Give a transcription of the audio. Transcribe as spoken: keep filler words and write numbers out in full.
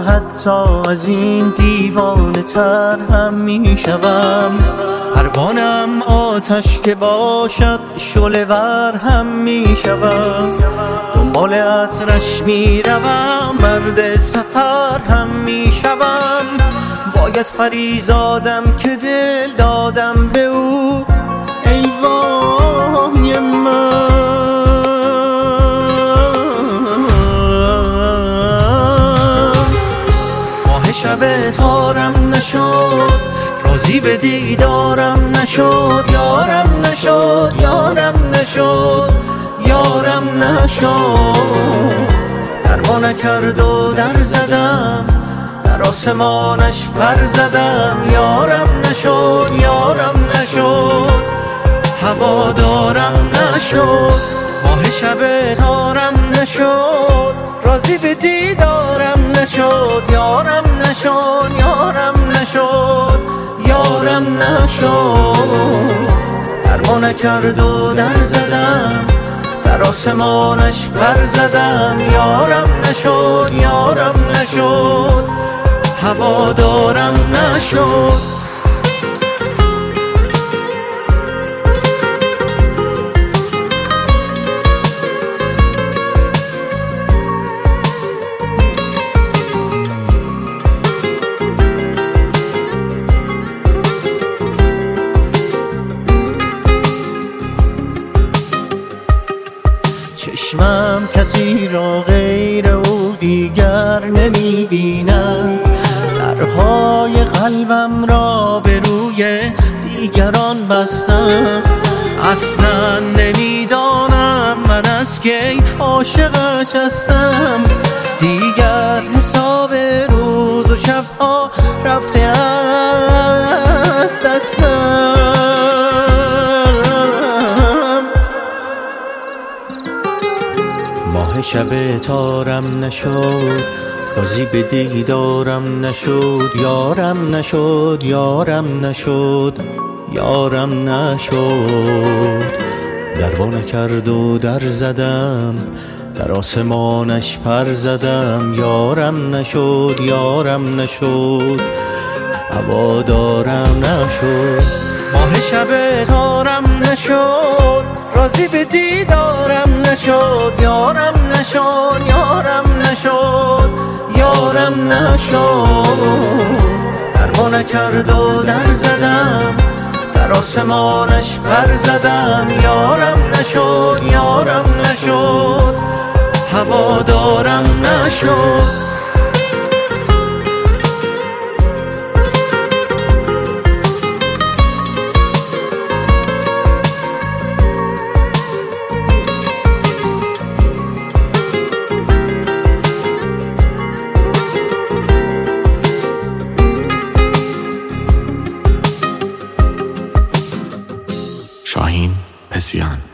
حتی از این دیوانه تر هم می شوم. پروانم آتش که باشد شعله ور هم می شوم. دنبال عطرش می روم، مرد سفر هم می شوم. وای از پریزادم که دل دادم به او، ای وای من. ماه شب تارم نشد، راضی به دیدارم نشد. یارم نشد، یارم نشد، یارم نشد. دروا نکرد و در زدم، در آسمانش پر زدم. یارم نشد، یارم نشد، هوادارم نشد. ماه شب تارم نشد، راضی به دیدارم نشد. یارم نشد، یارم نشد، یارم نشد. دروا نکرد و در زدم، در آسمانش پر زدم. یارم نشد، یارم نشد، هوادارم نشد. چشمم کسی را غیر او دیگر نمی بینم. درهای قلبم را به روی دیگران بستم. اصلا نمیدانم من از کی عاشقش هستم. دیگر حساب روز و شبها رفته از دستم. ماه شب تارم نشد، راضی به دیدارم نشد. یارم نشد، یارم نشد، یارم نشد. دروا نکرد و در زدم، در آسمانش پر زدم. یارم نشد، یارم نشد، هوادارم نشد. ماه شب تارم نشد، راضی به دیدارم نشد. یارم نشد، یارم نشد، یارم نشد. دروا نکرد و در زدم، در آسمانش پر زدم. یارم نشد، یارم نشد، هوادارم نشد. شاهین پسیان.